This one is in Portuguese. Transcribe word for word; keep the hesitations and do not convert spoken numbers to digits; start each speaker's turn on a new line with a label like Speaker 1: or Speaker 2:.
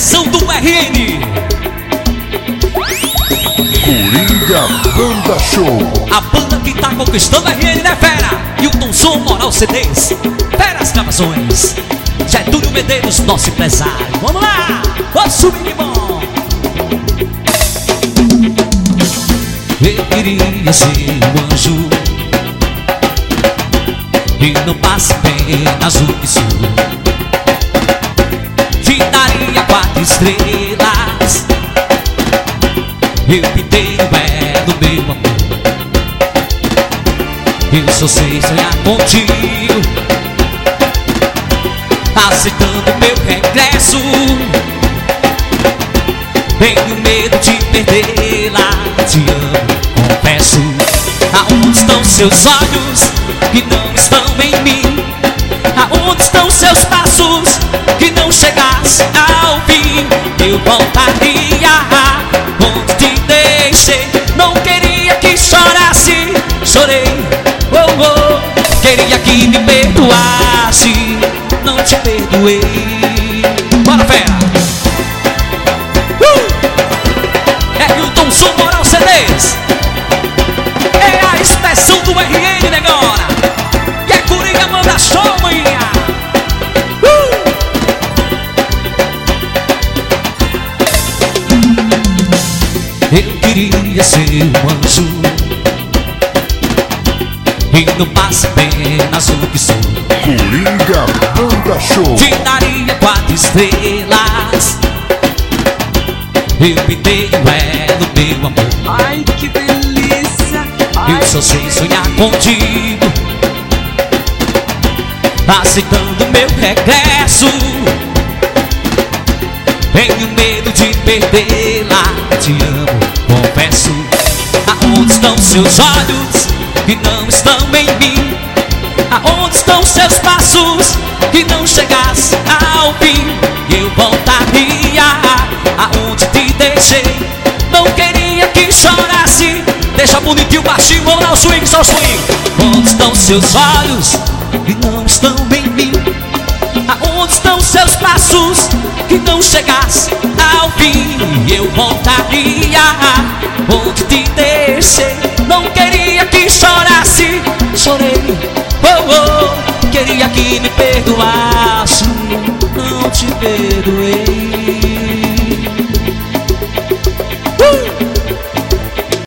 Speaker 1: expressão do R N.
Speaker 2: Coringa Banda Show.
Speaker 1: A banda que tá conquistando R N, né, fera? E o Tom Som Moral C Ds, Feras Gravações, Getúlio Medeiros, nosso empresário. Vamos lá, vou subir de bom. Eu queria ser um anjo e não passe apenas o que sou. Te daria quatro estrelas, eu pintei o é do meu amor. Eu só sei sonhar contigo, aceitando meu regresso. Tenho medo de perdê-la, te amo, confesso. Aonde estão seus olhos que não estão em mim? Aonde estão seus passos que não chegasse ao fim? Eu voltaria onde te deixei. Não queria que chorasse, chorei, oh, oh. Queria que me perdoasse, não te perdoei. Bora, fera! Uh! É o Tom Som Moral C Ds. É a expressão do R N, negona. E é Coringa Banda Show, manhã. Uh! Eu queria ser um anjo e não passa apenas o que sou.
Speaker 2: Coringa Banda Show.
Speaker 1: Te daria quatro estrelas, eu pintei o é do meu amor.
Speaker 3: Ai, que delícia. Ai,
Speaker 1: eu só sei sonhar contigo, aceitando meu regresso. Tenho medo de perdê-la, te amo, confesso. Aonde estão seus olhos que não estão em mim? Aonde estão seus passos que não chegasse ao fim? Eu voltaria aonde te deixei. Não queria que chorasse. Deixa bonitinho, baixinho, vamos lá o swing, só o swing. Onde estão seus olhos que não estão em mim? Aonde estão seus passos que não chegasse ao fim? Eu voltaria onde te deixei. Não queria que chorasse, chorei, oh, oh. Queria que me perdoasse, não te perdoei.